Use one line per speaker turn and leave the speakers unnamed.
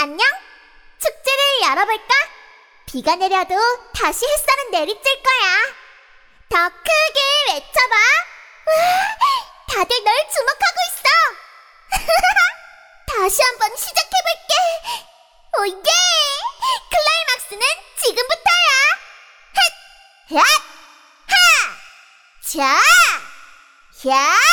안녕? 축제를 열어볼까? 비가 내려도 다시 햇살은 내리쬐을 거야. 더 크게 외쳐봐. 와, 다들 널 주목하고 있어. 다시 한번 시작해볼게. 오예! 클라이막스는 지금부터야. 헷! 헷! 하! 자! 야!